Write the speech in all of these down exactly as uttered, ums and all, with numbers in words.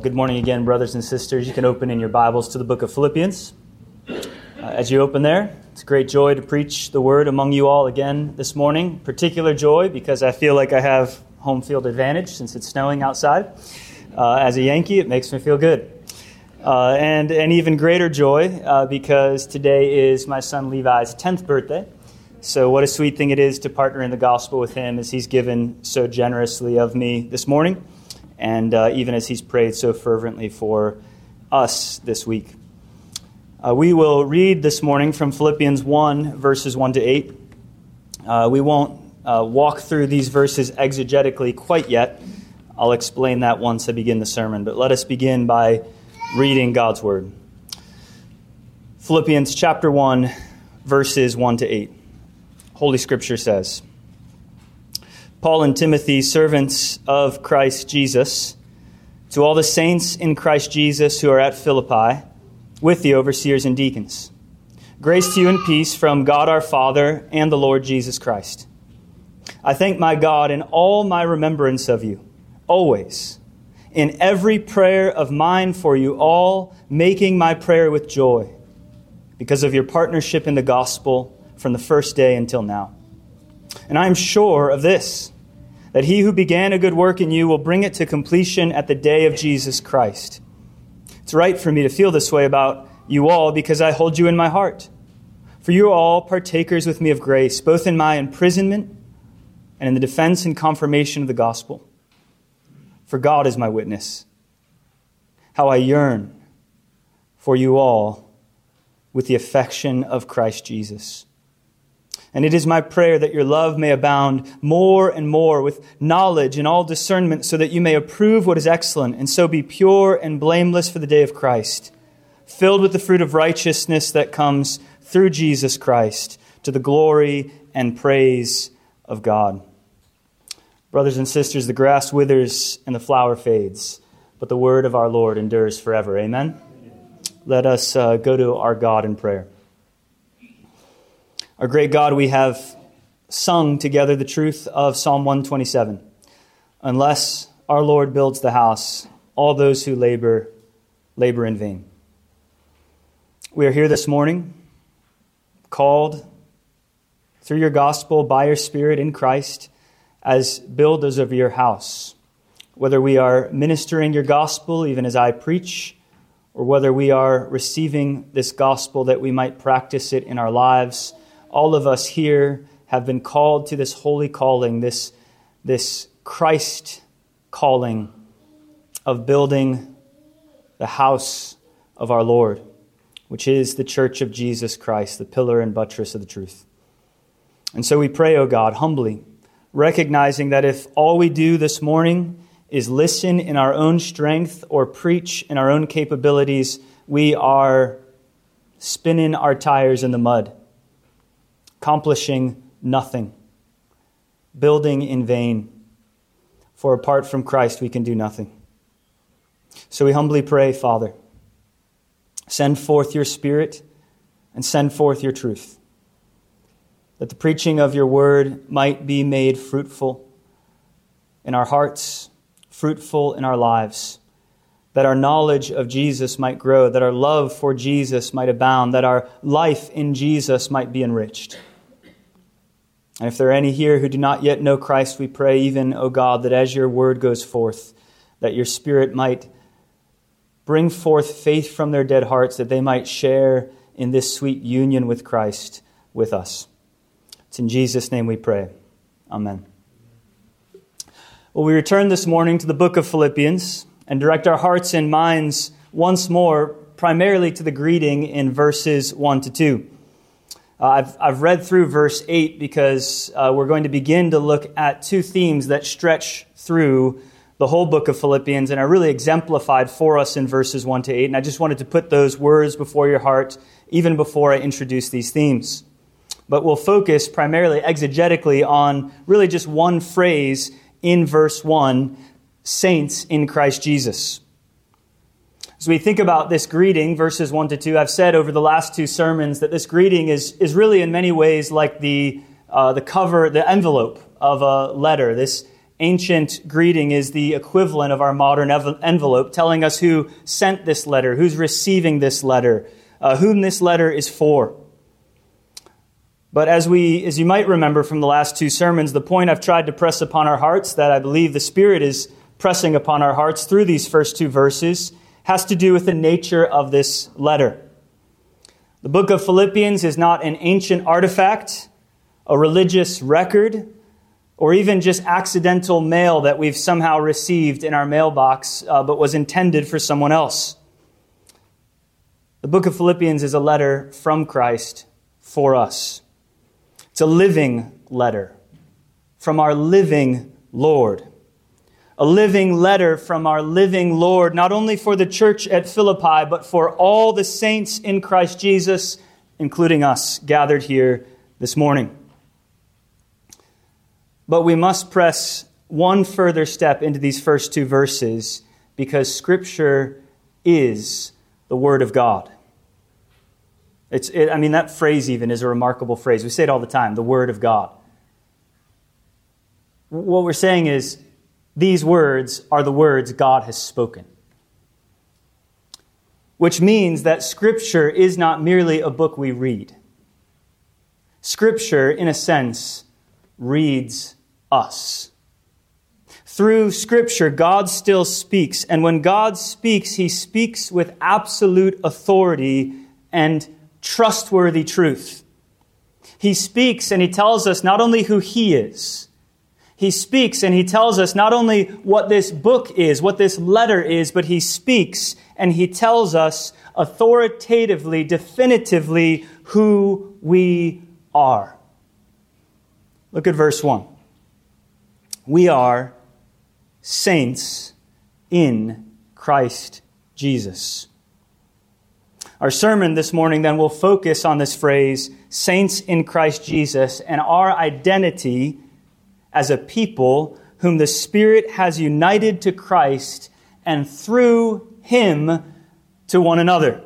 Good morning again, brothers and sisters. You can open in your Bibles to the book of Philippians. Uh, as you open there, it's a great joy to preach the word among you all again this morning. Particular joy because I feel like I have home field advantage since it's snowing outside. Uh, as a Yankee, it makes me feel good. Uh, and an even greater joy uh, because today is my son Levi's tenth birthday. So what a sweet thing it is to partner in the gospel with him as he's given so generously of me this morning. And uh, even as he's prayed so fervently for us this week. Uh, we will read this morning from Philippians one, verses one to eight. Uh, we won't uh, walk through these verses exegetically quite yet. I'll explain that once I begin the sermon. But let us begin by reading God's word. Philippians chapter one, verses one to eight. Holy Scripture says, Paul and Timothy, servants of Christ Jesus, to all the saints in Christ Jesus who are at Philippi, with the overseers and deacons. Grace to you and peace from God our Father and the Lord Jesus Christ. I thank my God in all my remembrance of you, always, in every prayer of mine for you all, making my prayer with joy, because of your partnership in the gospel from the first day until now. And I am sure of this, that he who began a good work in you will bring it to completion at the day of Jesus Christ. It's right for me to feel this way about you all because I hold you in my heart. For you are all partakers with me of grace, both in my imprisonment and in the defense and confirmation of the gospel. For God is my witness, how I yearn for you all with the affection of Christ Jesus. And it is my prayer that your love may abound more and more with knowledge and all discernment, so that you may approve what is excellent and so be pure and blameless for the day of Christ, filled with the fruit of righteousness that comes through Jesus Christ, to the glory and praise of God. Brothers and sisters, the grass withers and the flower fades, but the word of our Lord endures forever. Amen? Let us uh, go to our God in prayer. Our great God, we have sung together the truth of Psalm one twenty-seven. Unless our Lord builds the house, all those who labor, labor in vain. We are here this morning, called through your gospel by your Spirit in Christ as builders of your house. Whether we are ministering your gospel, even as I preach, or whether we are receiving this gospel that we might practice it in our lives, all of us here have been called to this holy calling, this, this Christ calling of building the house of our Lord, which is the church of Jesus Christ, the pillar and buttress of the truth. And so we pray, O God, humbly, recognizing that if all we do this morning is listen in our own strength or preach in our own capabilities, we are spinning our tires in the mud, accomplishing nothing, building in vain. For apart from Christ, we can do nothing. So we humbly pray, Father, send forth your Spirit and send forth your truth, that the preaching of your word might be made fruitful in our hearts, fruitful in our lives, that our knowledge of Jesus might grow, that our love for Jesus might abound, that our life in Jesus might be enriched. And if there are any here who do not yet know Christ, we pray even, O God, that as your word goes forth, that your Spirit might bring forth faith from their dead hearts, that they might share in this sweet union with Christ with us. It's in Jesus' name we pray. Amen. Well, we return this morning to the book of Philippians and direct our hearts and minds once more primarily to the greeting in verses one to two. Uh, I've, I've read through verse eight because uh, we're going to begin to look at two themes that stretch through the whole book of Philippians and are really exemplified for us in verses one to eight. And I just wanted to put those words before your heart even before I introduce these themes. But we'll focus primarily exegetically on really just one phrase in verse one, saints in Christ Jesus. As we think about this greeting, verses one to two, I've said over the last two sermons that this greeting is, is really in many ways like the, uh, the cover, the envelope of a letter. This ancient greeting is the equivalent of our modern ev- envelope, telling us who sent this letter, who's receiving this letter, uh, whom this letter is for. But as we, as you might remember from the last two sermons, the point I've tried to press upon our hearts, that I believe the Spirit is pressing upon our hearts through these first two verses, has to do with the nature of this letter. The book of Philippians is not an ancient artifact, a religious record, or even just accidental mail that we've somehow received in our mailbox, uh, but was intended for someone else. The book of Philippians is a letter from Christ for us. It's a living letter from our living Lord. A living letter from our living Lord, not only for the church at Philippi, but for all the saints in Christ Jesus, including us gathered here this morning. But we must press one further step into these first two verses, because Scripture is the Word of God. It's, it, I mean, that phrase even is a remarkable phrase. We say it all the time, the Word of God. What we're saying is, these words are the words God has spoken. Which means that Scripture is not merely a book we read. Scripture, in a sense, reads us. Through Scripture, God still speaks. And when God speaks, He speaks with absolute authority and trustworthy truth. He speaks and He tells us not only who He is, He speaks and He tells us not only what this book is, what this letter is, but He speaks and He tells us authoritatively, definitively who we are. Look at verse one. We are saints in Christ Jesus. Our sermon this morning then will focus on this phrase, saints in Christ Jesus, and our identity as a people whom the Spirit has united to Christ and through Him to one another.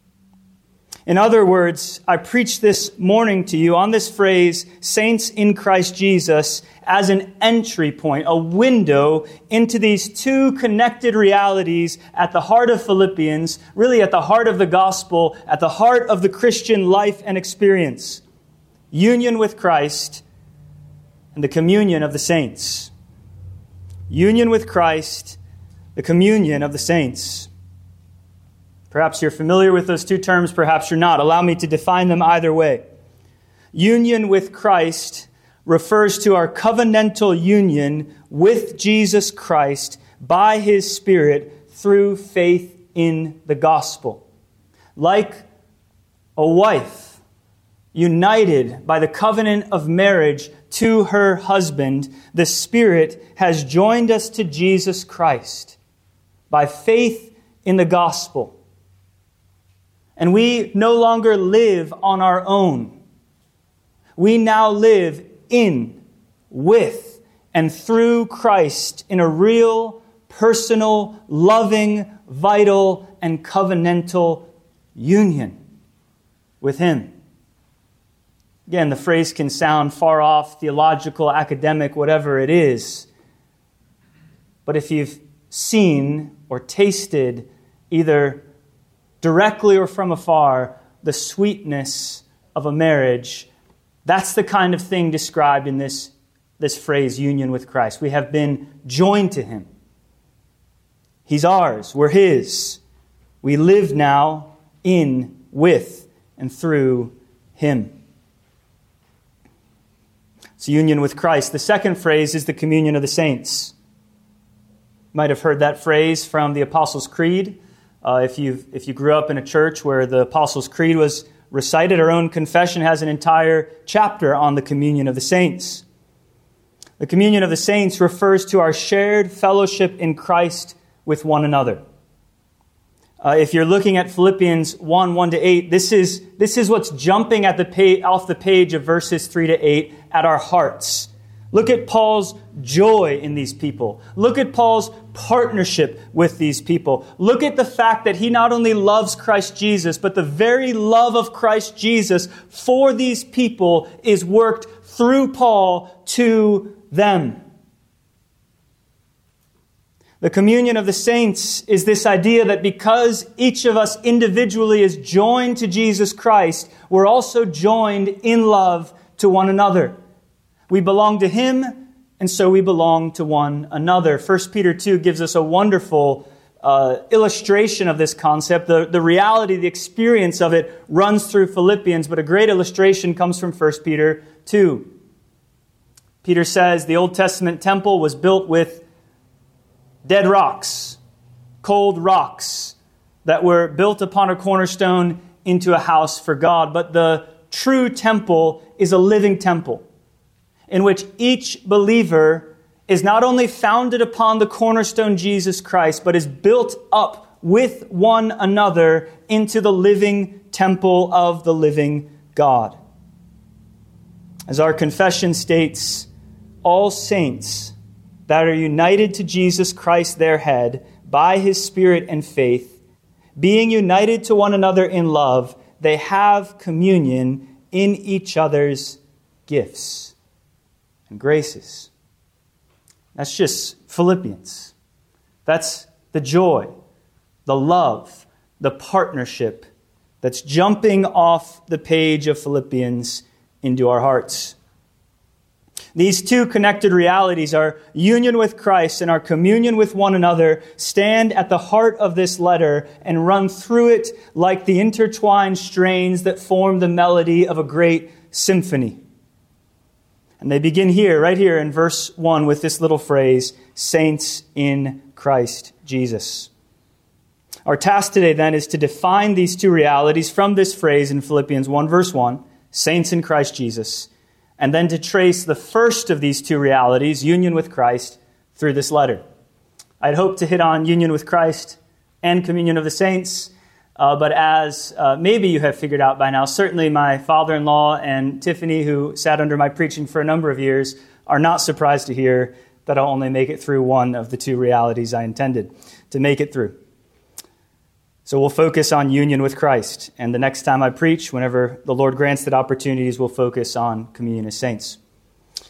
In other words, I preach this morning to you on this phrase, saints in Christ Jesus, as an entry point, a window into these two connected realities at the heart of Philippians, really at the heart of the gospel, at the heart of the Christian life and experience. Union with Christ and the communion of the saints. Union with Christ, the communion of the saints. Perhaps you're familiar with those two terms, perhaps you're not. Allow me to define them either way. Union with Christ refers to our covenantal union with Jesus Christ by His Spirit through faith in the gospel. Like a wife united by the covenant of marriage to her husband, the Spirit has joined us to Jesus Christ by faith in the gospel. And we no longer live on our own. We now live in, with, and through Christ in a real, personal, loving, vital, and covenantal union with Him. Again, the phrase can sound far off, theological, academic, whatever it is. But if you've seen or tasted either directly or from afar the sweetness of a marriage, that's the kind of thing described in this, this phrase, union with Christ. We have been joined to Him. He's ours. We're His. We live now in, with, and through Him. It's union with Christ. The second phrase is the communion of the saints. You might have heard that phrase from the Apostles' Creed. Uh, if you if you grew up in a church where the Apostles' Creed was recited, our own confession has an entire chapter on the communion of the saints. The communion of the saints refers to our shared fellowship in Christ with one another. Uh, if you're looking at Philippians one, one to eight, this is this is what's jumping at the page, off the page of verses three to eight at our hearts. Look at Paul's joy in these people. Look at Paul's partnership with these people. Look at the fact that he not only loves Christ Jesus, but the very love of Christ Jesus for these people is worked through Paul to them. The communion of the saints is this idea that because each of us individually is joined to Jesus Christ, we're also joined in love to one another. We belong to Him, and so we belong to one another. First Peter two gives us a wonderful uh, illustration of this concept. The, the reality, the experience of it runs through Philippians, but a great illustration comes from First Peter two. Peter says the Old Testament temple was built with dead rocks, cold rocks that were built upon a cornerstone into a house for God. But the true temple is a living temple in which each believer is not only founded upon the cornerstone Jesus Christ, but is built up with one another into the living temple of the living God. As our confession states, all saints that are united to Jesus Christ, their head, by His Spirit and faith, being united to one another in love, they have communion in each other's gifts and graces. That's just Philippians. That's the joy, the love, the partnership that's jumping off the page of Philippians into our hearts. These two connected realities, our union with Christ and our communion with one another, stand at the heart of this letter and run through it like the intertwined strains that form the melody of a great symphony. And they begin here, right here in verse one, with this little phrase, saints in Christ Jesus. Our task today then is to define these two realities from this phrase in Philippians one, verse one, saints in Christ Jesus, and then to trace the first of these two realities, union with Christ, through this letter. I'd hoped to hit on union with Christ and communion of the saints, uh, but as uh, maybe you have figured out by now, certainly my father-in-law and Tiffany, who sat under my preaching for a number of years, are not surprised to hear that I'll only make it through one of the two realities I intended to make it through. So we'll focus on union with Christ. And the next time I preach, whenever the Lord grants that opportunities, we'll focus on communion as saints. I'd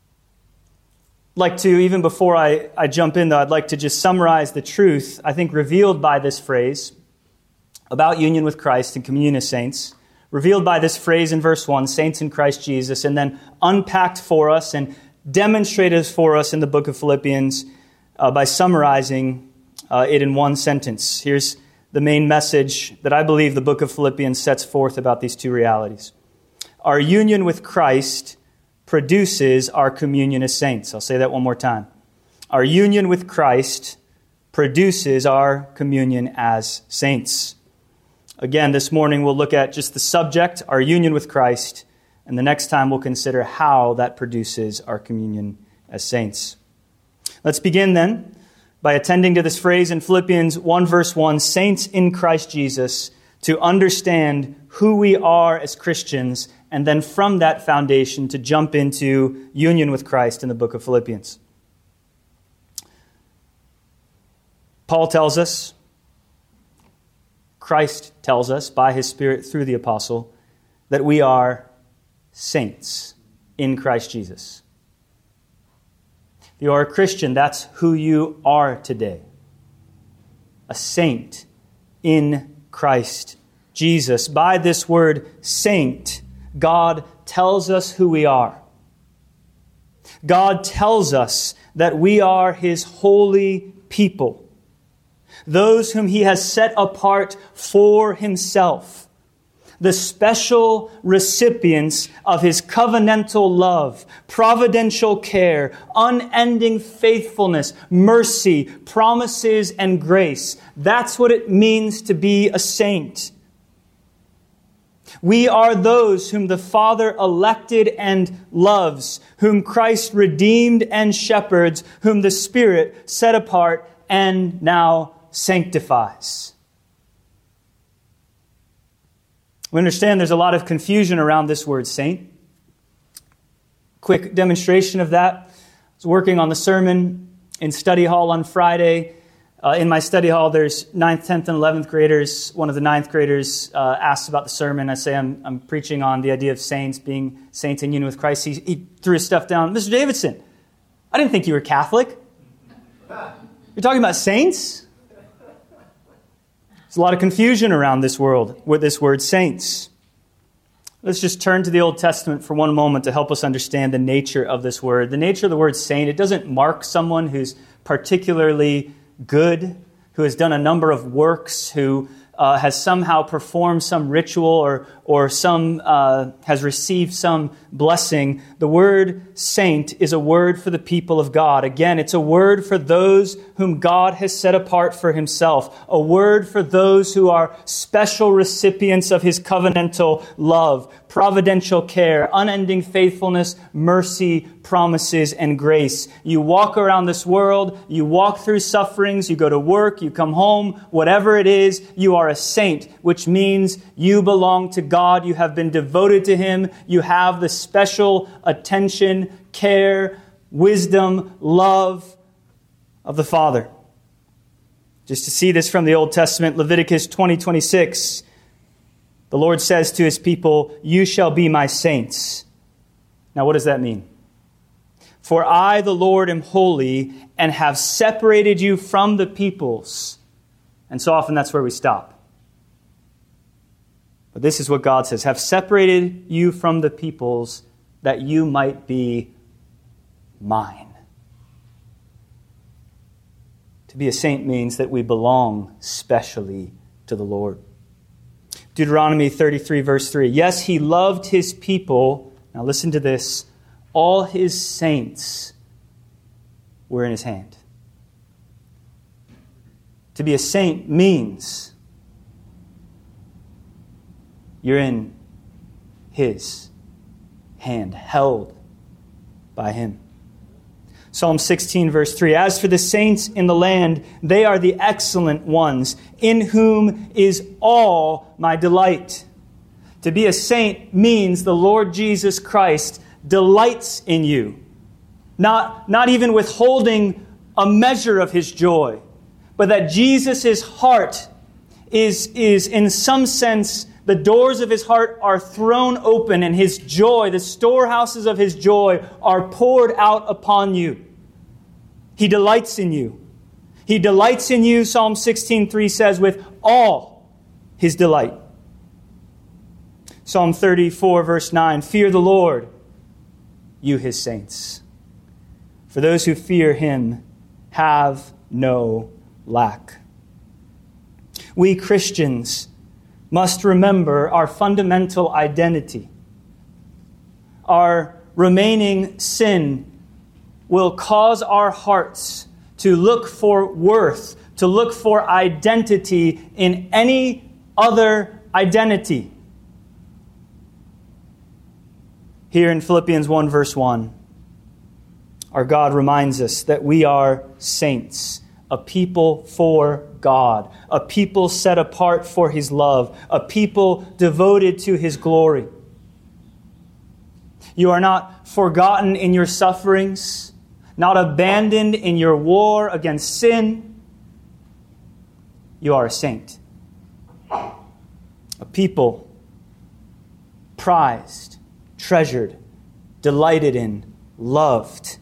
like to, even before I, I jump in, though, I'd like to just summarize the truth, I think, revealed by this phrase about union with Christ and communion as saints, revealed by this phrase in verse one, saints in Christ Jesus, and then unpacked for us and demonstrated for us in the book of Philippians uh, by summarizing uh, it in one sentence. Here's the main message that I believe the book of Philippians sets forth about these two realities. Our union with Christ produces our communion as saints. I'll say that one more time. Our union with Christ produces our communion as saints. Again, this morning we'll look at just the subject, our union with Christ, and the next time we'll consider how that produces our communion as saints. Let's begin then by attending to this phrase in Philippians one verse one, saints in Christ Jesus, to understand who we are as Christians, and then from that foundation to jump into union with Christ in the book of Philippians. Paul tells us, Christ tells us by His Spirit through the apostle, that we are saints in Christ Jesus. If you are a Christian, that's who you are today. A saint in Christ Jesus. By this word saint, God tells us who we are. God tells us that we are His holy people, those whom He has set apart for Himself, the special recipients of His covenantal love, providential care, unending faithfulness, mercy, promises, and grace. That's what it means to be a saint. We are those whom the Father elected and loves, whom Christ redeemed and shepherds, whom the Spirit set apart and now sanctifies. We understand there's a lot of confusion around this word saint. Quick demonstration of that. I was working on the sermon in study hall on Friday. Uh, in my study hall, there's ninth, tenth, and eleventh graders. One of the ninth graders uh, asked about the sermon. I say I'm, I'm preaching on the idea of saints, being saints in union with Christ. He, he threw his stuff down. Mister Davidson, I didn't think you were Catholic. You're talking about saints? There's a lot of confusion around this world with this word saints. Let's just turn to the Old Testament for one moment to help us understand the nature of this word. The nature of the word saint, it doesn't mark someone who's particularly good, who has done a number of works, who uh, has somehow performed some ritual or or some uh, has received some blessing. The word saint is a word for the people of God. Again, it's a word for those whom God has set apart for himself. A word for those who are special recipients of his covenantal love, providential care, unending faithfulness, mercy, promises, and grace. You walk around this world, you walk through sufferings, you go to work, you come home, whatever it is, you are a saint, which means you belong to God, you have been devoted to him, you have the special attention, care, wisdom, love of the Father. Just to see this from the Old Testament, Leviticus twenty twenty-six, the Lord says to his people, "You shall be my saints." Now, what does that mean? "For I, the Lord, am holy and have separated you from the peoples." And so often that's where we stop. But this is what God says, "Have separated you from the peoples that you might be mine." To be a saint means that we belong specially to the Lord. Deuteronomy thirty-three, verse three. "Yes, he loved his people." Now listen to this. "All his saints were in his hand." To be a saint means you're in his hand, held by him. Psalm sixteen, verse three. "As for the saints in the land, they are the excellent ones, in whom is all my delight." To be a saint means the Lord Jesus Christ delights in you. Not, not even withholding a measure of his joy, but that Jesus' heart is, is in some sense, the doors of his heart are thrown open and his joy, the storehouses of his joy, are poured out upon you. He delights in you. He delights in you, Psalm sixteen three says, with all his delight. Psalm thirty-four, verse nine, "Fear the Lord, you his saints. For those who fear him have no lack." We Christians must remember our fundamental identity. Our remaining sin will cause our hearts to look for worth, to look for identity in any other identity. Here in Philippians one, verse one, our God reminds us that we are saints, a people for God, a people set apart for his love, a people devoted to his glory. You are not forgotten in your sufferings, not abandoned in your war against sin. You are a saint, a people prized, treasured, delighted in, loved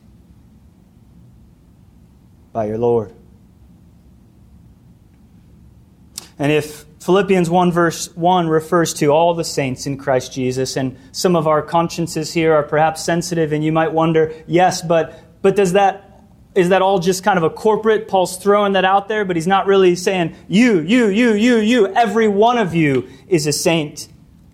by your Lord. And if Philippians one verse one refers to all the saints in Christ Jesus, and some of our consciences here are perhaps sensitive, and you might wonder, yes, but but does that is that all just kind of a corporate? Paul's throwing that out there, but he's not really saying you, you, you, you, you. Every one of you is a saint.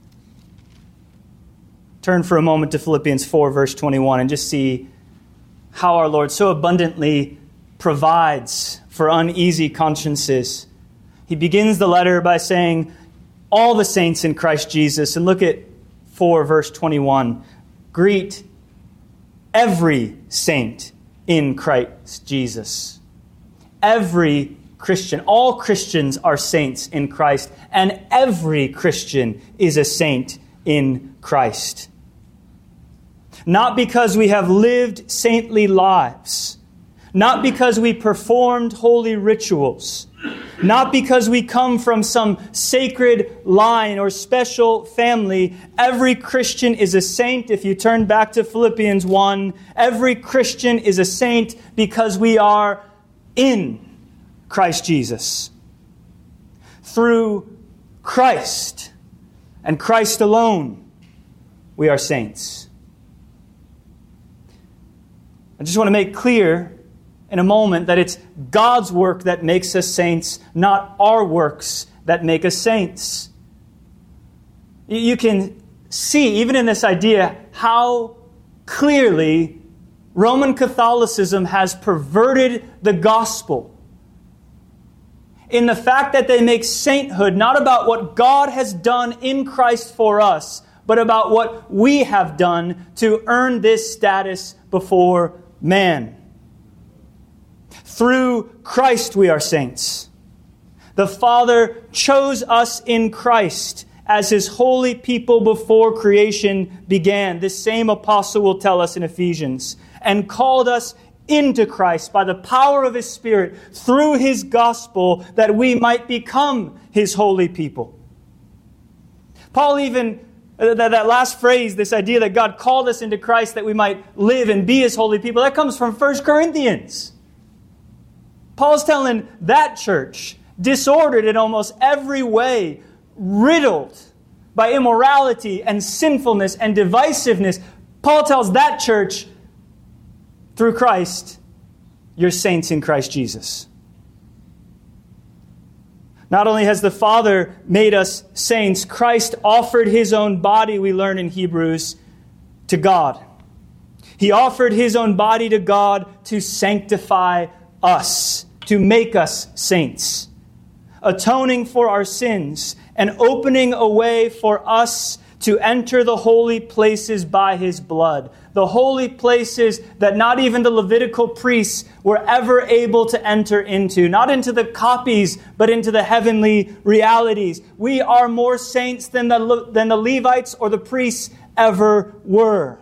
Turn for a moment to Philippians four, verse twenty-one, and just see how our Lord so abundantly provides for uneasy consciences. He begins the letter by saying, all the saints in Christ Jesus. And look at four, verse twenty-one. Greet every saint in Christ Jesus. Every Christian, all Christians are saints in Christ, and every Christian is a saint in Christ. Not because we have lived saintly lives, not because we performed holy rituals, not because we come from some sacred line or special family. Every Christian is a saint. If you turn back to Philippians one, every Christian is a saint because we are in Christ Jesus. Through Christ and Christ alone, we are saints. I just want to make clear in a moment that it's God's work that makes us saints, not our works that make us saints. You can see, even in this idea, how clearly Roman Catholicism has perverted the gospel in the fact that they make sainthood not about what God has done in Christ for us, but about what we have done to earn this status before man. Through Christ we are saints. The Father chose us in Christ as His holy people before creation began. This same apostle will tell us in Ephesians. And called us into Christ by the power of His Spirit through His gospel, that we might become His holy people. Paul even, that, that last phrase, this idea that God called us into Christ that we might live and be His holy people, that comes from First Corinthians. Paul's telling that church, disordered in almost every way, riddled by immorality and sinfulness and divisiveness, Paul tells that church, through Christ, you're saints in Christ Jesus. Not only has the Father made us saints, Christ offered His own body, we learn in Hebrews, to God. He offered His own body to God to sanctify us, to make us saints, atoning for our sins and opening a way for us to enter the holy places by His blood. The holy places that not even the Levitical priests were ever able to enter into. Not into the copies, but into the heavenly realities. We are more saints than the, than the Levites or the priests ever were.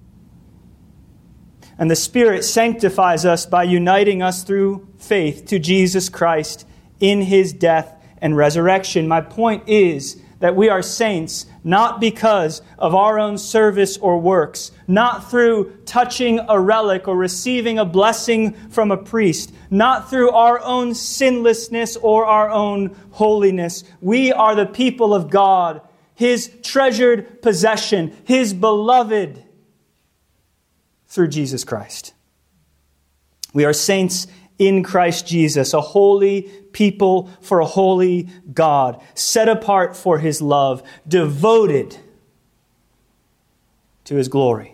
And the Spirit sanctifies us by uniting us through faith to Jesus Christ in His death and resurrection. My point is that we are saints not because of our own service or works, not through touching a relic or receiving a blessing from a priest, not through our own sinlessness or our own holiness. We are the people of God, His treasured possession, His beloved, through Jesus Christ. We are saints in Christ Jesus, a holy people for a holy God, set apart for His love, devoted to His glory.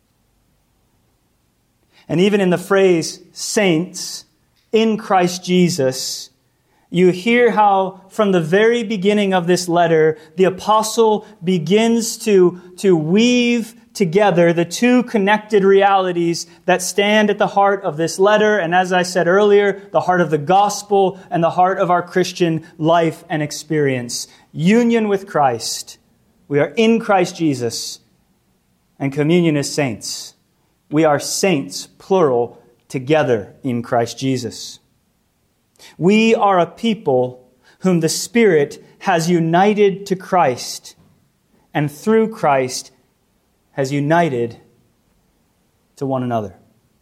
And even in the phrase saints in Christ Jesus, you hear how from the very beginning of this letter, the apostle begins to, to weave together the two connected realities that stand at the heart of this letter, and as I said earlier, the heart of the gospel and the heart of our Christian life and experience. Union with Christ. We are in Christ Jesus, and communion as saints. We are saints, plural, together in Christ Jesus. We are a people whom the Spirit has united to Christ, and through Christ has united to one another.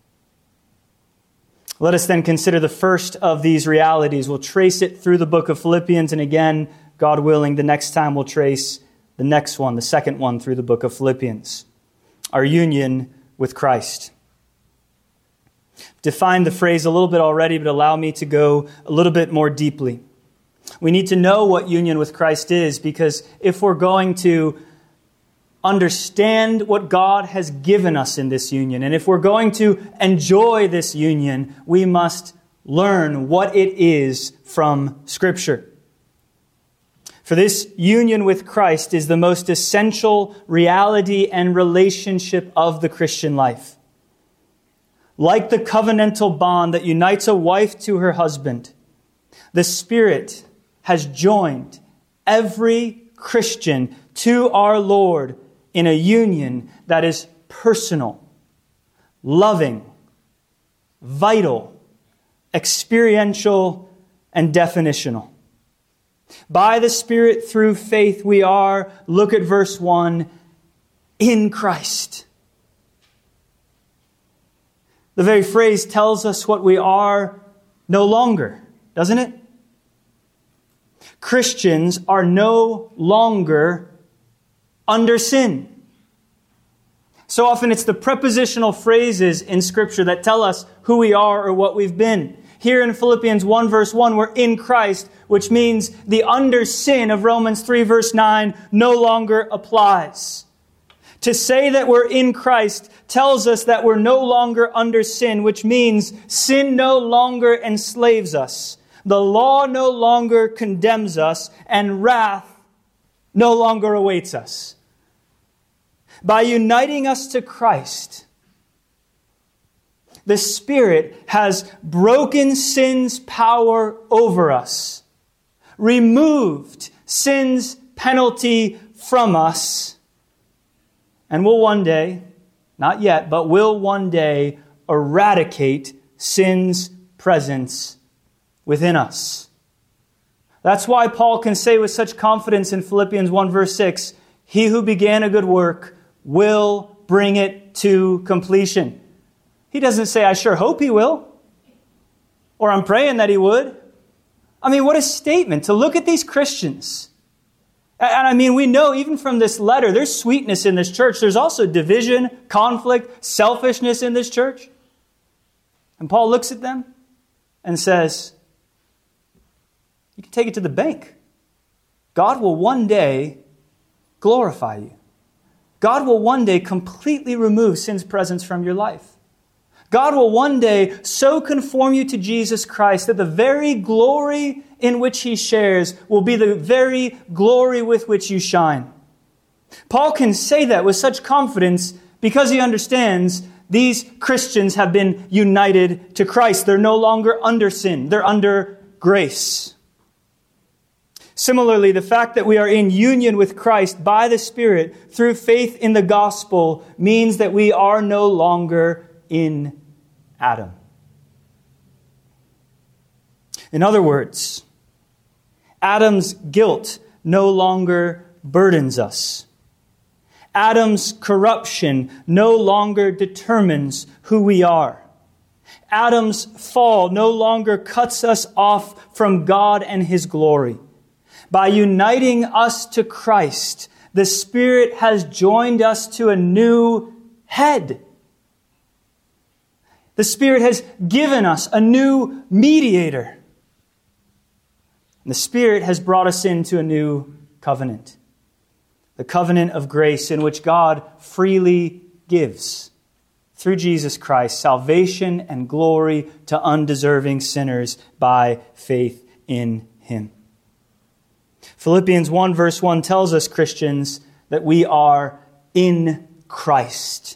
Let us then consider the first of these realities. We'll trace it through the book of Philippians, and again, God willing, the next time we'll trace the next one, the second one, through the book of Philippians. Our union with Christ. Defined the phrase a little bit already, but allow me to go a little bit more deeply. We need to know what union with Christ is, because if we're going to understand what God has given us in this union, and if we're going to enjoy this union, we must learn what it is from Scripture. For this union with Christ is the most essential reality and relationship of the Christian life. Like the covenantal bond that unites a wife to her husband, the Spirit has joined every Christian to our Lord in a union that is personal, loving, vital, experiential, and definitional. By the Spirit through faith we are, look at verse one, in Christ. The very phrase tells us what we are no longer, doesn't it? Christians are no longer under sin. So often it's the prepositional phrases in Scripture that tell us who we are or what we've been. Here in Philippians one verse one, we're in Christ, which means the under sin of Romans three verse nine no longer applies. To say that we're in Christ tells us that we're no longer under sin, which means sin no longer enslaves us. The law no longer condemns us, and wrath no longer awaits us. By uniting us to Christ, the Spirit has broken sin's power over us, removed sin's penalty from us, and will one day, not yet, but will one day eradicate sin's presence within us. That's why Paul can say with such confidence in Philippians one verse six, "He who began a good work will bring it to completion." He doesn't say, "I sure hope he will," or "I'm praying that he would." I mean, what a statement to look at these Christians. And I mean, we know even from this letter, there's sweetness in this church. There's also division, conflict, selfishness in this church. And Paul looks at them and says, you can take it to the bank. God will one day glorify you. God will one day completely remove sin's presence from your life. God will one day so conform you to Jesus Christ that the very glory in which He shares will be the very glory with which you shine. Paul can say that with such confidence because he understands these Christians have been united to Christ. They're no longer under sin. They're under grace. Similarly, the fact that we are in union with Christ by the Spirit through faith in the gospel means that we are no longer in Adam. In other words, Adam's guilt no longer burdens us. Adam's corruption no longer determines who we are. Adam's fall no longer cuts us off from God and His glory. By uniting us to Christ, the Spirit has joined us to a new head. The Spirit has given us a new mediator. And the Spirit has brought us into a new covenant. The covenant of grace in which God freely gives, through Jesus Christ, salvation and glory to undeserving sinners by faith in Him. Philippians one verse one tells us, Christians, that we are in Christ.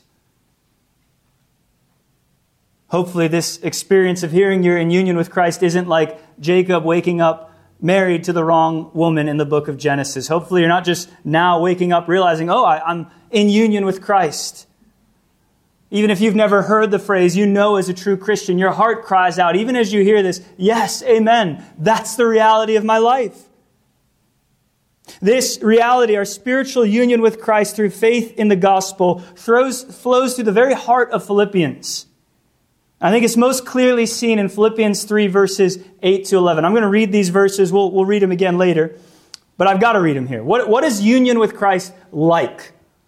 Hopefully this experience of hearing you're in union with Christ isn't like Jacob waking up married to the wrong woman in the book of Genesis. Hopefully you're not just now waking up realizing, oh, I, I'm in union with Christ. Even if you've never heard the phrase, you know as a true Christian, your heart cries out, even as you hear this, yes, amen, that's the reality of my life. This reality, our spiritual union with Christ through faith in the gospel, throws, flows through the very heart of Philippians. I think it's most clearly seen in Philippians three, verses eight to eleven. I'm going to read these verses. We'll, we'll read them again later. But I've got to read them here. What, what is union with Christ like?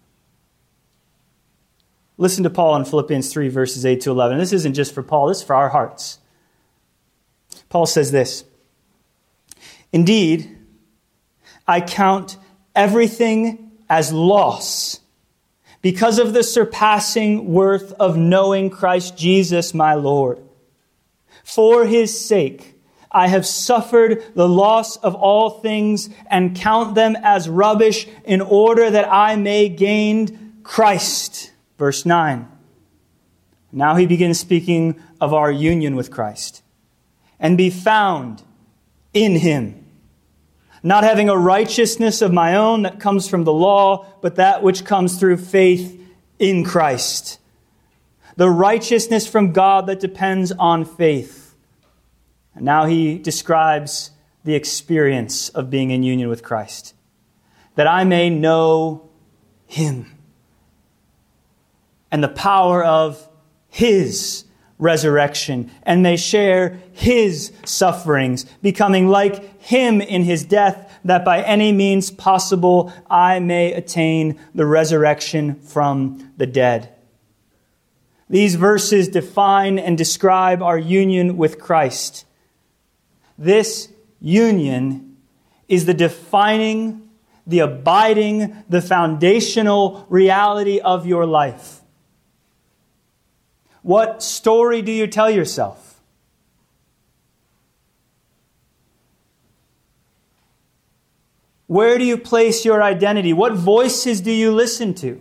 Listen to Paul in Philippians three, verses eight to eleven. This isn't just for Paul. This is for our hearts. Paul says this, "Indeed, I count everything as loss because of the surpassing worth of knowing Christ Jesus my Lord. For His sake, I have suffered the loss of all things and count them as rubbish in order that I may gain Christ." Verse nine. Now he begins speaking of our union with Christ. "And be found in Him, not having a righteousness of my own that comes from the law, but that which comes through faith in Christ." The righteousness from God that depends on faith. And now he describes the experience of being in union with Christ. "That I may know Him and the power of His resurrection, and they share his sufferings, becoming like him in his death, that by any means possible I may attain the resurrection from the dead. These verses define and describe our union with Christ. This union is the defining, the abiding, the foundational reality of your life. What story do you tell yourself? Where do you place your identity? What voices do you listen to?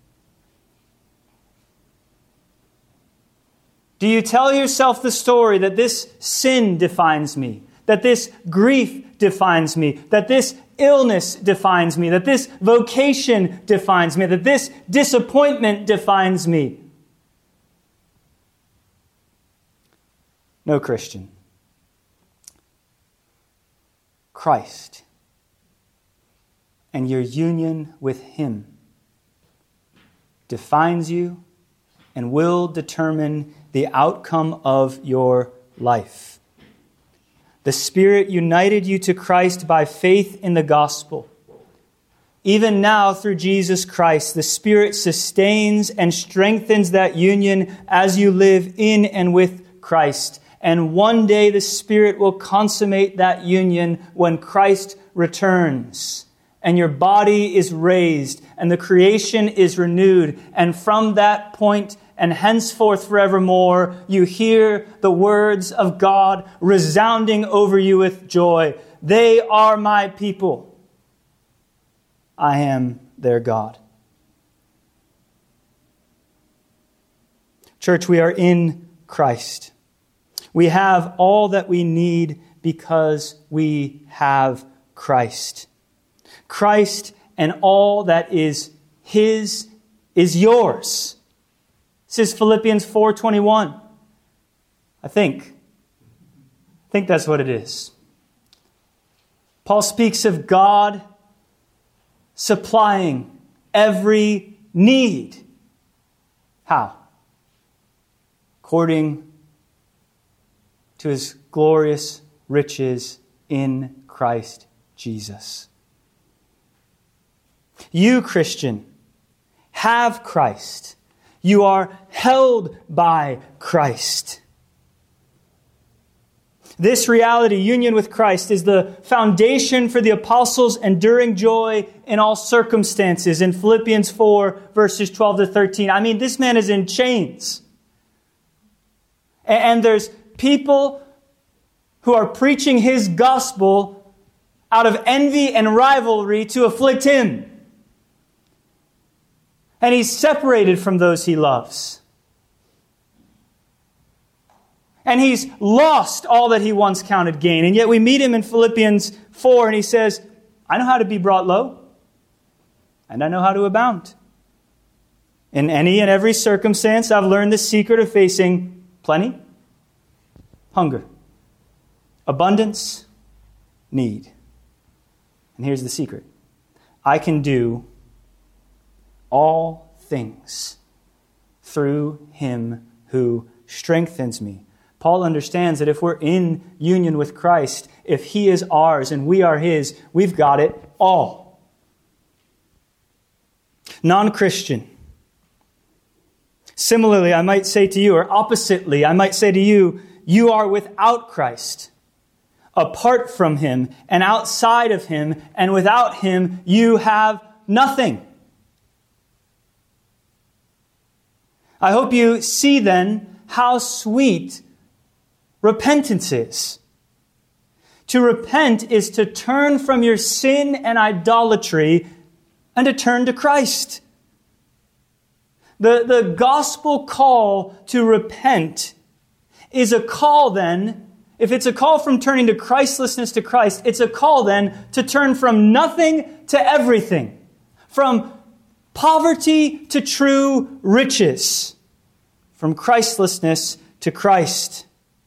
Do you tell yourself the story that this sin defines me, that this grief defines me, that this illness defines me, that this vocation defines me, that this disappointment defines me? No, Christian. Christ and your union with him defines you and will determine the outcome of your life. The Spirit united you to Christ by faith in the gospel. Even now, through Jesus Christ, the Spirit sustains and strengthens that union as you live in and with Christ. And one day the Spirit will consummate that union when Christ returns and your body is raised and the creation is renewed. And from that point and henceforth forevermore, you hear the words of God resounding over you with joy. They are my people. I am their God. Church, we are in Christ. We have all that we need because we have Christ. Christ and all that is his is yours. This is Philippians four twenty-one. I think. I think that's what it is. Paul speaks of God supplying every need. How? According to his glorious riches in Christ Jesus. You, Christian, have Christ. You are held by Christ. This reality, union with Christ, is the foundation for the apostles' enduring joy in all circumstances. In Philippians four, verses twelve to thirteen. I mean, this man is in chains. And there's people who are preaching his gospel out of envy and rivalry to afflict him. And he's separated from those he loves. And he's lost all that he once counted gain. And yet we meet him in Philippians four and he says, I know how to be brought low, and I know how to abound. In any and every circumstance, I've learned the secret of facing plenty, hunger, abundance, need. And here's the secret. I can do all things through him who strengthens me. Paul understands that if we're in union with Christ, if he is ours and we are his, we've got it all. Non-Christian. Similarly, I might say to you, or oppositely, I might say to you, you are without Christ, apart from him and outside of him, and without him you have nothing. I hope you see then how sweet repentance is. To repent is to turn from your sin and idolatry and to turn to Christ. The, the gospel call to repent is a call then, if it's a call from turning to Christlessness to Christ, it's a call then to turn from nothing to everything. From poverty to true riches. From Christlessness to Christ.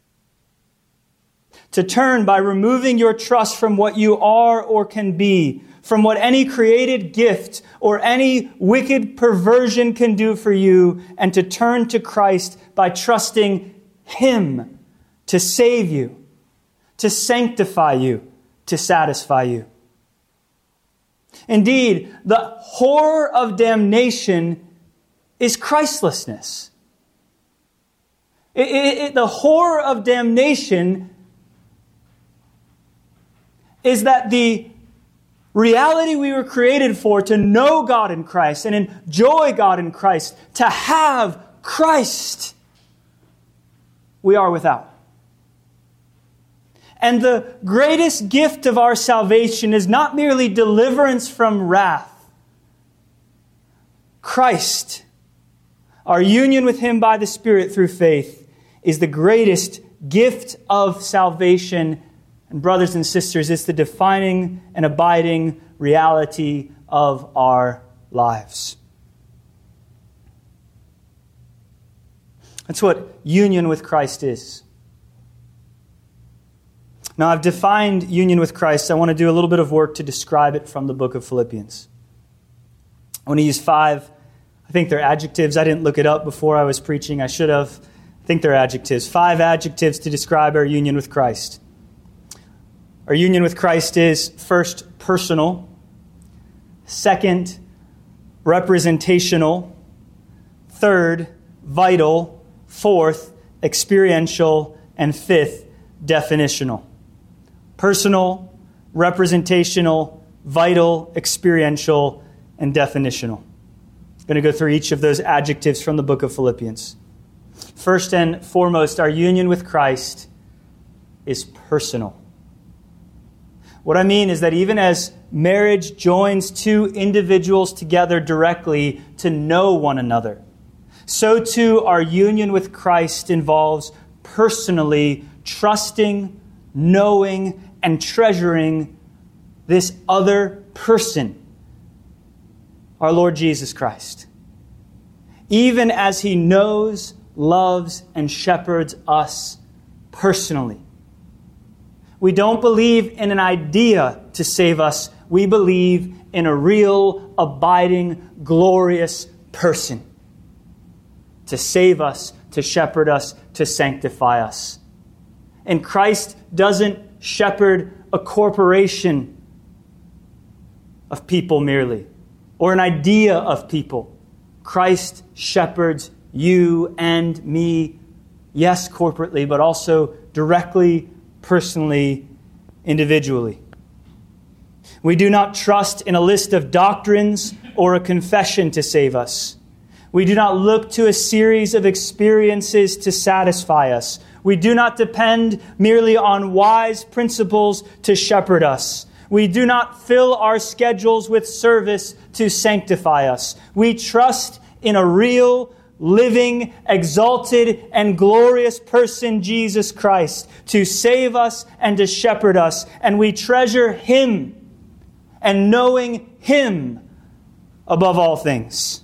To turn by removing your trust from what you are or can be, from what any created gift or any wicked perversion can do for you, and to turn to Christ by trusting Him to save you, to sanctify you, to satisfy you. Indeed, the horror of damnation is Christlessness. It, it, it, the horror of damnation is that the reality we were created for, to know God in Christ and enjoy God in Christ, to have Christ, we are without. And the greatest gift of our salvation is not merely deliverance from wrath. Christ, our union with Him by the Spirit through faith, is the greatest gift of salvation. And brothers and sisters, it's the defining and abiding reality of our lives. That's what union with Christ is. Now, I've defined union with Christ. I want to do a little bit of work to describe it from the book of Philippians. I want to use five, I think they're adjectives. I didn't look it up before I was preaching. I should have. I think they're adjectives. Five adjectives to describe our union with Christ. Our union with Christ is, first, personal. Second, representational. Third, vital. Fourth, experiential. And fifth, definitional. Personal, representational, vital, experiential, and definitional. I'm going to go through each of those adjectives from the book of Philippians. First and foremost, our union with Christ is personal. What I mean is that even as marriage joins two individuals together directly to know one another, so too our union with Christ involves personally trusting, knowing, and treasuring this other person, our Lord Jesus Christ. Even as He knows, loves, and shepherds us personally. We don't believe in an idea to save us. We believe in a real, abiding, glorious person to save us, to shepherd us, to sanctify us. And Christ doesn't shepherd a corporation of people merely, or an idea of people. Christ shepherds you and me, yes, corporately, but also directly, personally, individually. We do not trust in a list of doctrines or a confession to save us. We do not look to a series of experiences to satisfy us. We do not depend merely on wise principles to shepherd us. We do not fill our schedules with service to sanctify us. We trust in a real, living, exalted, and glorious person, Jesus Christ, to save us and to shepherd us. And we treasure Him and knowing Him above all things.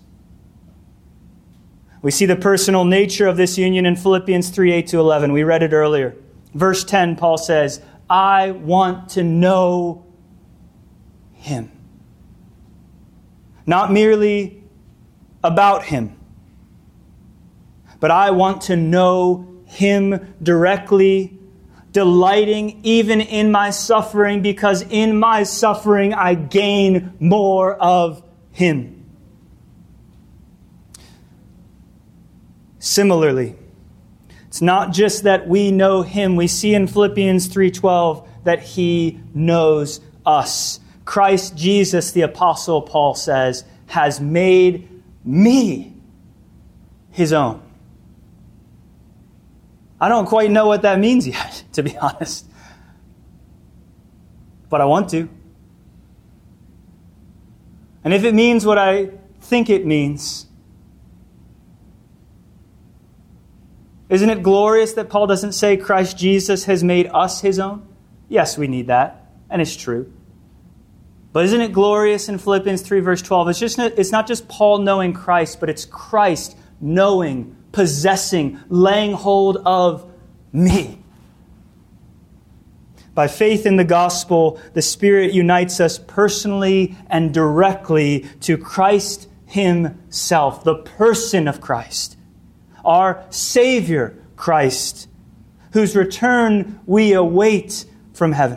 We see the personal nature of this union in Philippians three, eight to eleven. We read it earlier. Verse ten, Paul says, I want to know Him. Not merely about Him, but I want to know Him directly, delighting even in my suffering, because in my suffering I gain more of Him. Similarly, it's not just that we know Him. We see in Philippians three twelve that He knows us. Christ Jesus, the Apostle Paul says, has made me His own. I don't quite know what that means yet, to be honest. But I want to. And if it means what I think it means, isn't it glorious that Paul doesn't say Christ Jesus has made us His own? Yes, we need that, and it's true. But isn't it glorious in Philippians three, verse twelve? It's just it's not just Paul knowing Christ, but it's Christ knowing, possessing, laying hold of me. By faith in the gospel, the Spirit unites us personally and directly to Christ Himself, the person of Christ. our Savior Christ, whose return we await from heaven.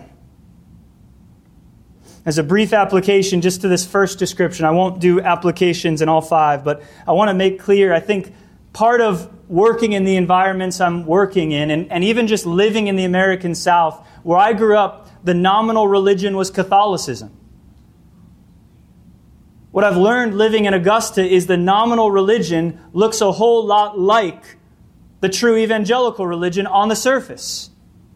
As a brief application just to this first description, I won't do applications in all five, but I want to make clear, I think part of working in the environments I'm working in, and, and even just living in the American South, where I grew up, the nominal religion was Catholicism. What I've learned living in Augusta is the nominal religion looks a whole lot like the true evangelical religion on the surface.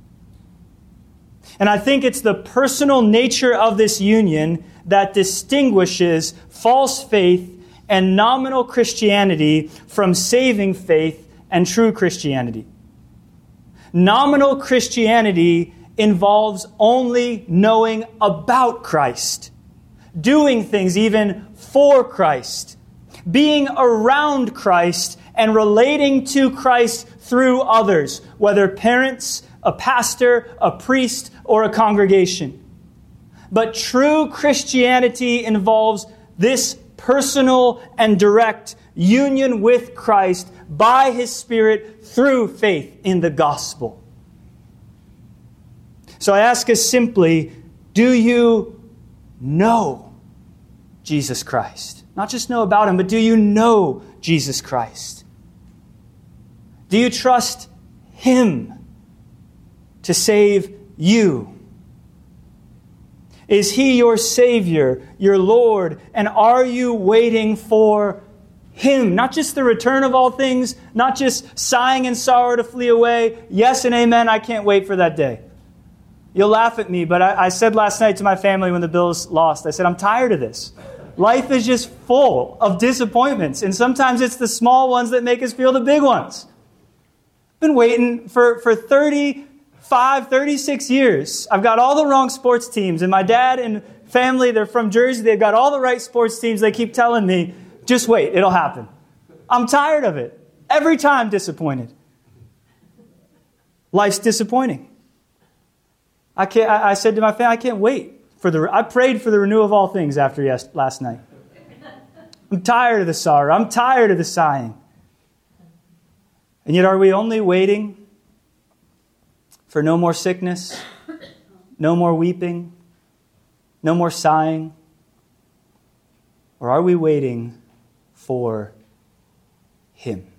And I think it's the personal nature of this union that distinguishes false faith and nominal Christianity from saving faith and true Christianity. Nominal Christianity involves only knowing about Christ, doing things even for Christ, being around Christ and relating to Christ through others, whether parents, a pastor, a priest, or a congregation. But true Christianity involves this personal and direct union with Christ by His Spirit through faith in the gospel. So I ask us simply, do you know Jesus Christ? Not just know about Him, but do you know Jesus Christ? Do you trust Him to save you? Is He your Savior, your Lord? And are you waiting for Him? Not just the return of all things, not just sighing in sorrow to flee away. Yes and amen, I can't wait for that day. You'll laugh at me, but I, I said last night to my family when the Bills lost, I said, I'm tired of this. Life is just full of disappointments, and sometimes it's the small ones that make us feel the big ones. I've been waiting for, for thirty-five, thirty-six years. I've got all the wrong sports teams, and my dad and family, they're from Jersey, they've got all the right sports teams. They keep telling me, just wait, it'll happen. I'm tired of it. Every time disappointed. Life's disappointing. I can't. I, I said to my family, I can't wait for the. I prayed for the renewal of all things after yes, last night. I'm tired of the sorrow. I'm tired of the sighing. And yet, are we only waiting for no more sickness, no more weeping, no more sighing? Or are we waiting for Him?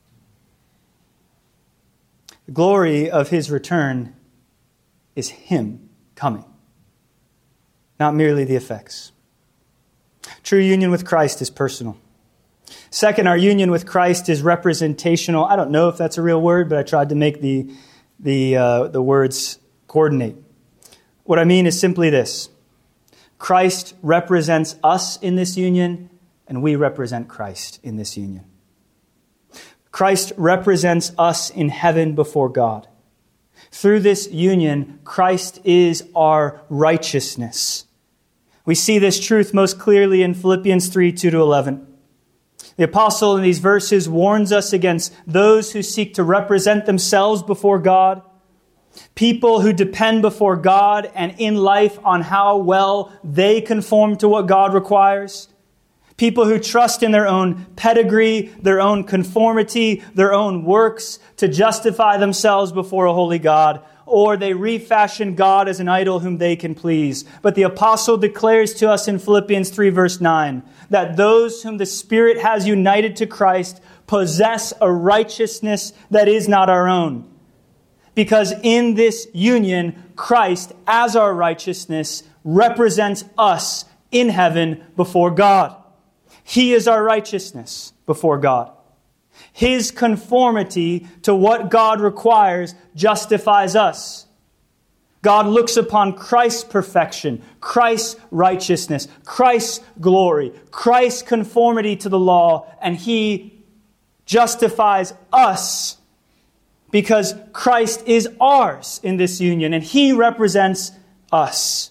The glory of His return is Him coming, not merely the effects. True union with Christ is personal. Second, our union with Christ is representational. I don't know if that's a real word, but I tried to make the the uh, the words coordinate. What I mean is simply this: Christ represents us in this union, and we represent Christ in this union. Christ represents us in heaven before God. Through this union, Christ is our righteousness. We see this truth most clearly in Philippians three, two to eleven. The apostle in these verses warns us against those who seek to represent themselves before God, people who depend before God and in life on how well they conform to what God requires, people who trust in their own pedigree, their own conformity, their own works to justify themselves before a holy God, or they refashion God as an idol whom they can please. But the apostle declares to us in Philippians three, verse nine, that those whom the Spirit has united to Christ possess a righteousness that is not our own. Because in this union, Christ, as our righteousness, represents us in heaven before God. He is our righteousness before God. His conformity to what God requires justifies us. God looks upon Christ's perfection, Christ's righteousness, Christ's glory, Christ's conformity to the law, and He justifies us because Christ is ours in this union, and He represents us.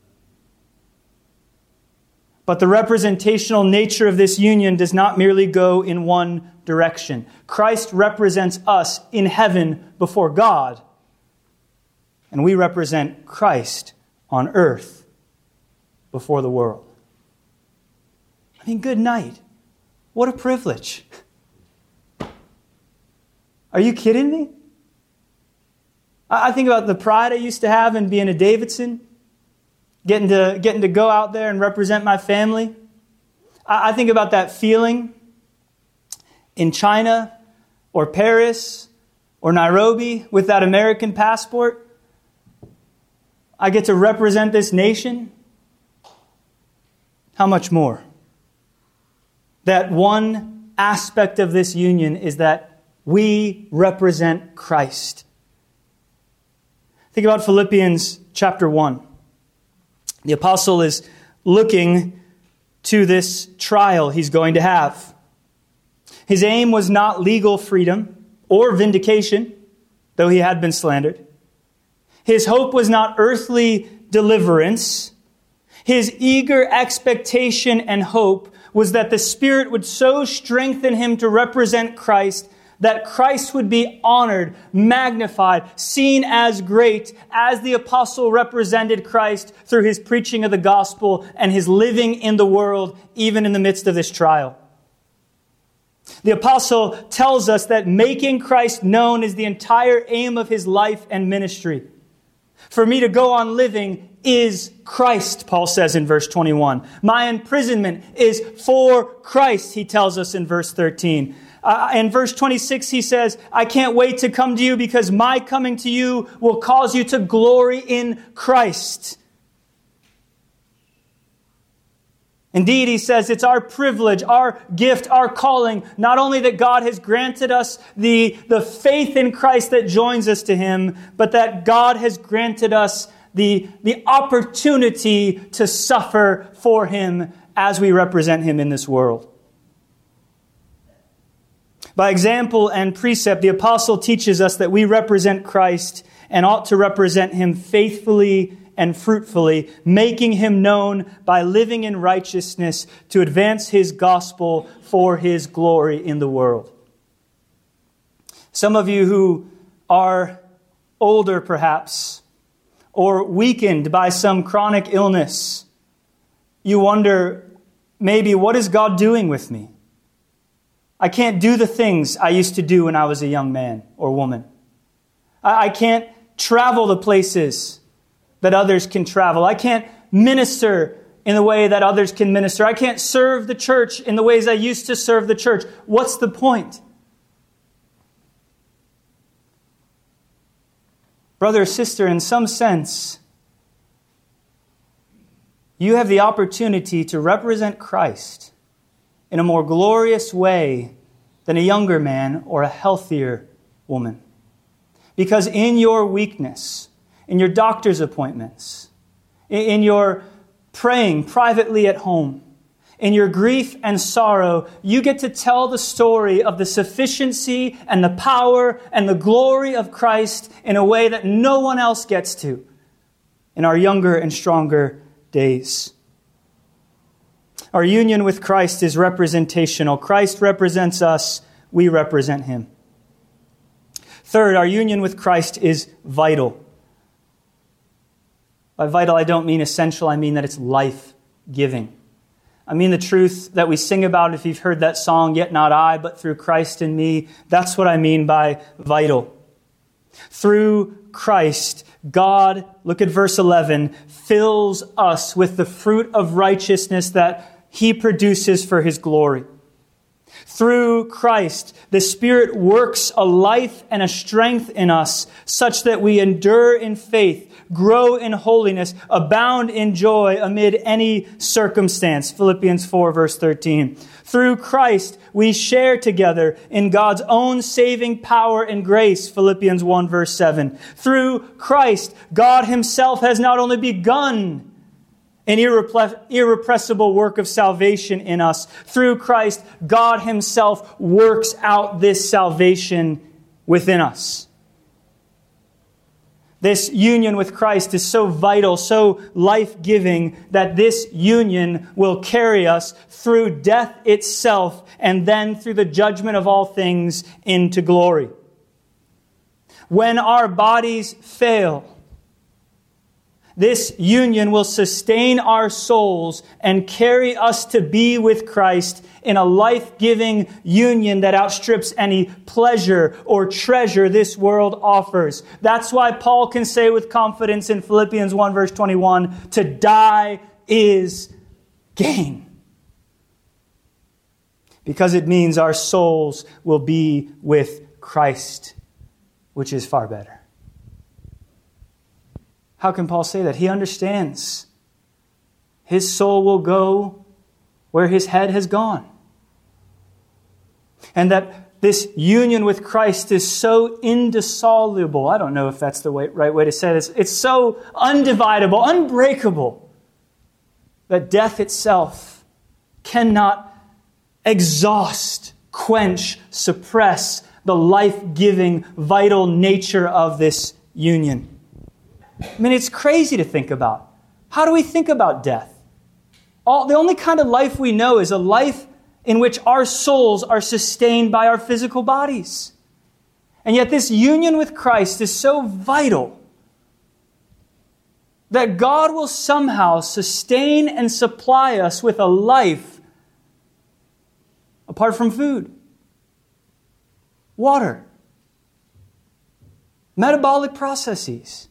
But the representational nature of this union does not merely go in one direction. Christ represents us in heaven before God, and we represent Christ on earth before the world. I mean, good night. What a privilege. Are you kidding me? I think about the pride I used to have in being a Davidson, getting to, getting to go out there and represent my family. I think about that feeling in China or Paris or Nairobi with that American passport. I get to represent this nation. How much more? That one aspect of this union is that we represent Christ. Think about Philippians chapter one. The apostle is looking to this trial he's going to have. His aim was not legal freedom or vindication, though he had been slandered. His hope was not earthly deliverance. His eager expectation and hope was that the Spirit would so strengthen him to represent Christ that Christ would be honored, magnified, seen as great as the apostle represented Christ through his preaching of the gospel and his living in the world, even in the midst of this trial. The apostle tells us that making Christ known is the entire aim of his life and ministry. For me to go on living is Christ, Paul says in verse twenty-one. My imprisonment is for Christ, he tells us in verse thirteen. Uh, in verse twenty-six, he says, I can't wait to come to you because my coming to you will cause you to glory in Christ. Indeed, he says, it's our privilege, our gift, our calling, not only that God has granted us the, the faith in Christ that joins us to him, but that God has granted us the, the opportunity to suffer for him as we represent him in this world. By example and precept, the apostle teaches us that we represent Christ and ought to represent him faithfully and fruitfully, making him known by living in righteousness to advance his gospel for his glory in the world. Some of you who are older perhaps, or weakened by some chronic illness, you wonder, maybe, what is God doing with me? I can't do the things I used to do when I was a young man or woman. I can't travel the places that others can travel. I can't minister in the way that others can minister. I can't serve the church in the ways I used to serve the church. What's the point? Brother or sister, in some sense, you have the opportunity to represent Christ in a more glorious way than a younger man or a healthier woman. Because in your weakness, in your doctor's appointments, in your praying privately at home, in your grief and sorrow, you get to tell the story of the sufficiency and the power and the glory of Christ in a way that no one else gets to in our younger and stronger days. Our union with Christ is representational. Christ represents us, we represent him. Third, our union with Christ is vital. By vital, I don't mean essential. I mean that it's life-giving. I mean the truth that we sing about, if you've heard that song, Yet Not I, but Through Christ in Me. That's what I mean by vital. Through Christ, God, look at verse eleven, fills us with the fruit of righteousness that he produces for his glory. Through Christ, the Spirit works a life and a strength in us such that we endure in faith, grow in holiness, abound in joy amid any circumstance. Philippians four, verse thirteen. Through Christ, we share together in God's own saving power and grace. Philippians one, verse seven. Through Christ, God himself has not only begun an irrepressible work of salvation in us. Through Christ, God himself works out this salvation within us. This union with Christ is so vital, so life-giving, that this union will carry us through death itself and then through the judgment of all things into glory. When our bodies fail, This union will sustain our souls and carry us to be with Christ in a life-giving union that outstrips any pleasure or treasure this world offers. That's why Paul can say with confidence in Philippians one verse twenty-one, to die is gain. Because it means our souls will be with Christ, which is far better. How can Paul say that? He understands. His soul will go where his head has gone. And that this union with Christ is so indissoluble. I don't know if that's the way, right way to say this. It's so undividable, unbreakable, that death itself cannot exhaust, quench, suppress the life-giving, vital nature of this union. I mean, it's crazy to think about. How do we think about death? All, the only kind of life we know is a life in which our souls are sustained by our physical bodies. And yet this union with Christ is so vital that God will somehow sustain and supply us with a life apart from food, water, metabolic processes.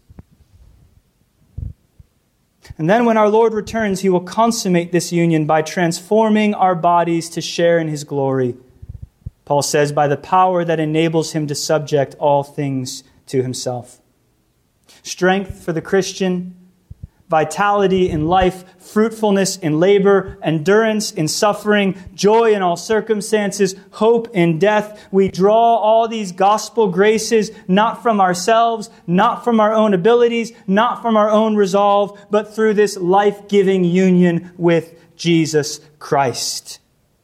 And then when our Lord returns, He will consummate this union by transforming our bodies to share in His glory. Paul says, by the power that enables Him to subject all things to Himself. Strength for the Christian, vitality in life, fruitfulness in labor, endurance in suffering, joy in all circumstances, hope in death. We draw all these gospel graces not from ourselves, not from our own abilities, not from our own resolve, but through this life-giving union with Jesus Christ.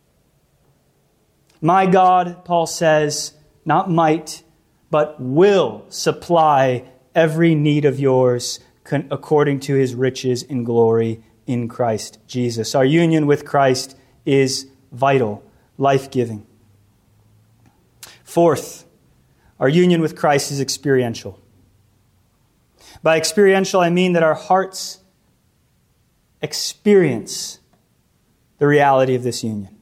My God, Paul says, not might, but will supply every need of yours according to His riches in glory in Christ Jesus. Our union with Christ is vital, life-giving. Fourth, our union with Christ is experiential. By experiential, I mean that our hearts experience the reality of this union.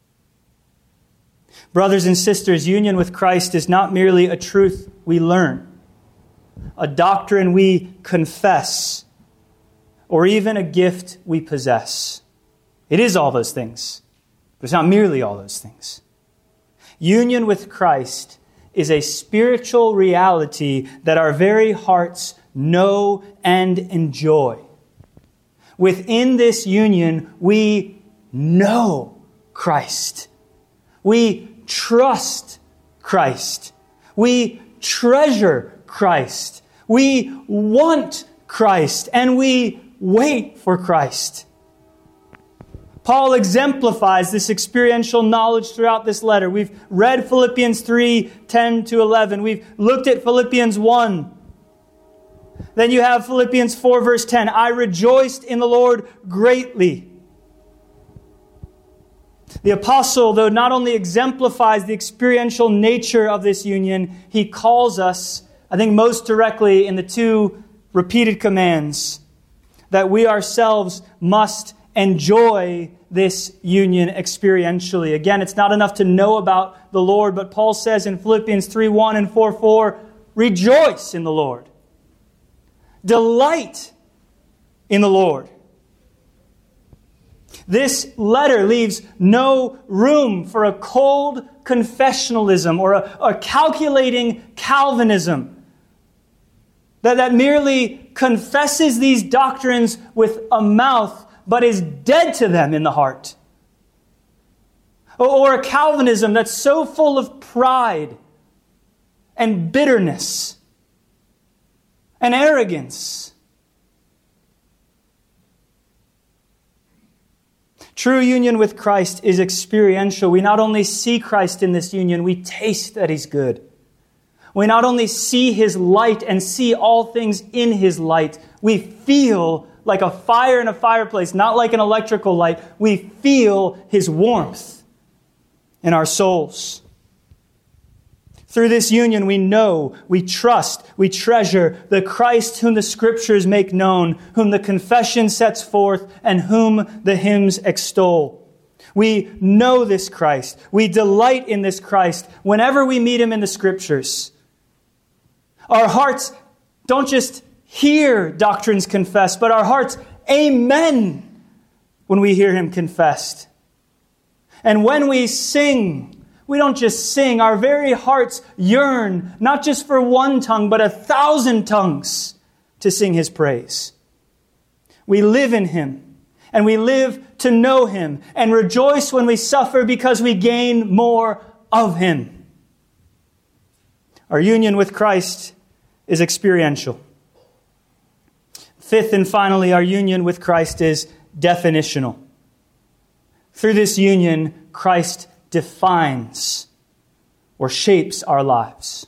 Brothers and sisters, union with Christ is not merely a truth we learn, a doctrine we confess, or even a gift we possess. It is all those things, but it's not merely all those things. Union with Christ is a spiritual reality that our very hearts know and enjoy. Within this union, we know Christ. We trust Christ. We treasure Christ. We want Christ, and we wait for Christ. Paul exemplifies this experiential knowledge throughout this letter. We've read Philippians three, ten to eleven. We've looked at Philippians one. Then you have Philippians four, verse ten. I rejoiced in the Lord greatly. The apostle, though, not only exemplifies the experiential nature of this union, he calls us, I think most directly in the two repeated commands, that we ourselves must enjoy this union experientially. Again, it's not enough to know about the Lord, but Paul says in Philippians three, one and four, four, rejoice in the Lord. Delight in the Lord. This letter leaves no room for a cold confessionalism or a, a calculating Calvinism that, that merely confesses these doctrines with a mouth but is dead to them in the heart. Or, or a Calvinism that's so full of pride and bitterness and arrogance. True union with Christ is experiential. We not only see Christ in this union, we taste that He's good. We not only see His light and see all things in His light, we feel like a fire in a fireplace, not like an electrical light. We feel His warmth in our souls. Through this union, we know, we trust, we treasure the Christ whom the Scriptures make known, whom the confession sets forth, and whom the hymns extol. We know this Christ. We delight in this Christ whenever we meet him in the Scriptures. Our hearts don't just hear doctrines confessed, but our hearts amen when we hear him confessed. And when we sing, we don't just sing. Our very hearts yearn, not just for one tongue, but a thousand tongues to sing his praise. We live in him, and we live to know him, and rejoice when we suffer because we gain more of him. Our union with Christ is experiential. Fifth and finally, our union with Christ is definitional. Through this union, Christ defines or shapes our lives.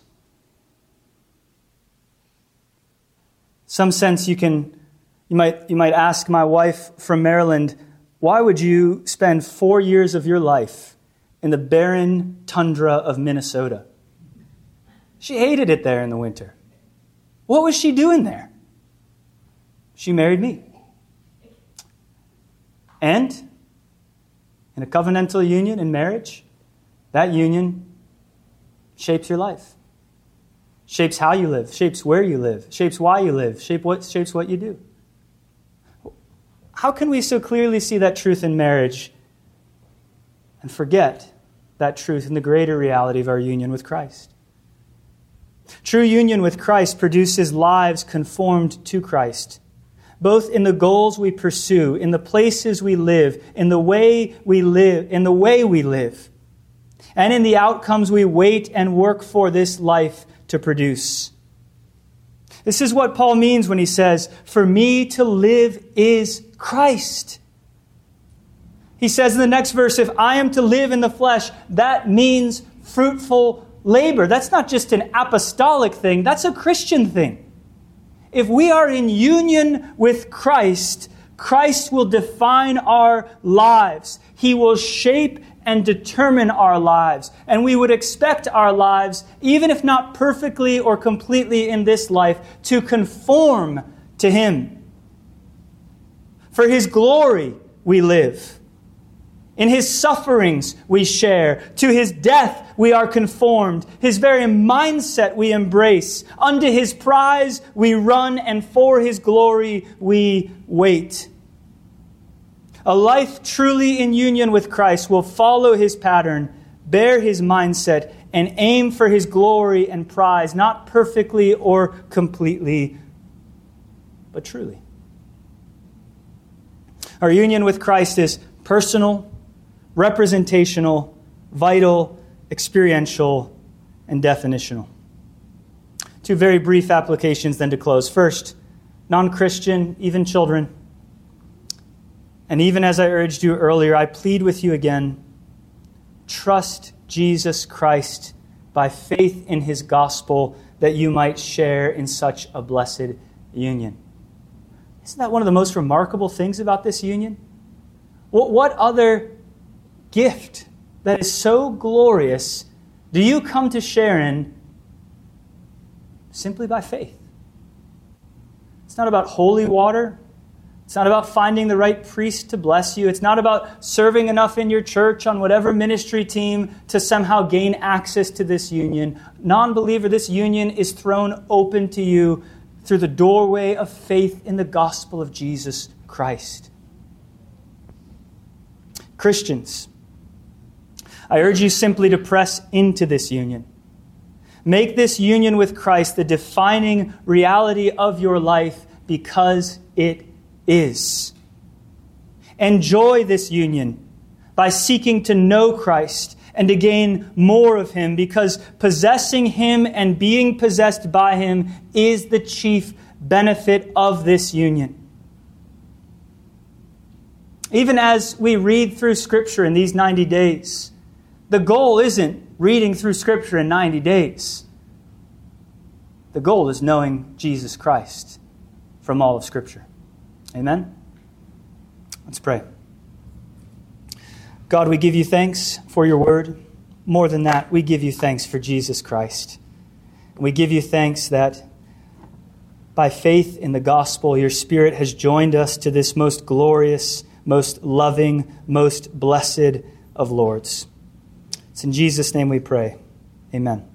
Some sense you can, you might, you might ask my wife from Maryland, why would you spend four years of your life in the barren tundra of Minnesota? She hated it there in the winter. What was she doing there? She married me. And in a covenantal union, in marriage, that union shapes your life. Shapes how you live, shapes where you live, shapes why you live, shape what, shapes what you do. How can we so clearly see that truth in marriage and forget that truth in the greater reality of our union with Christ? True union with Christ produces lives conformed to Christ, both in the goals we pursue, in the places we live, in the way we live, in the way we live, and in the outcomes we wait and work for this life to produce. This is what Paul means when he says, "For me to live is Christ." He says in the next verse, if I am to live in the flesh, that means fruitful labor. That's not just an apostolic thing, that's a Christian thing. If we are in union with Christ, Christ will define our lives. He will shape and determine our lives. And we would expect our lives, even if not perfectly or completely in this life, to conform to him. For his glory we live. In his sufferings we share. To his death we are conformed. His very mindset we embrace. Unto his prize we run, and for his glory we wait. A life truly in union with Christ will follow his pattern, bear his mindset, and aim for his glory and prize, not perfectly or completely, but truly. Our union with Christ is personal, representational, vital, experiential, and definitional. Two very brief applications then to close. First, non-Christian, even children. And even as I urged you earlier, I plead with you again, trust Jesus Christ by faith in his gospel that you might share in such a blessed union. Isn't that one of the most remarkable things about this union? What, what other gift that is so glorious do you come to share in simply by faith? It's not about holy water. It's not about finding the right priest to bless you. It's not about serving enough in your church on whatever ministry team to somehow gain access to this union. Non-believer, this union is thrown open to you through the doorway of faith in the gospel of Jesus Christ. Christians, I urge you simply to press into this union. Make this union with Christ the defining reality of your life because it is. Enjoy this union by seeking to know Christ and to gain more of him, because possessing him and being possessed by him is the chief benefit of this union. Even as we read through Scripture in these ninety days, the goal isn't reading through Scripture in ninety days. The goal is knowing Jesus Christ from all of Scripture. Amen? Let's pray. God, we give you thanks for your word. more than that, we give you thanks for Jesus Christ. We give you thanks that by faith in the gospel, your Spirit has joined us to this most glorious, most loving, most blessed of Lords. It's in Jesus' name we pray. Amen.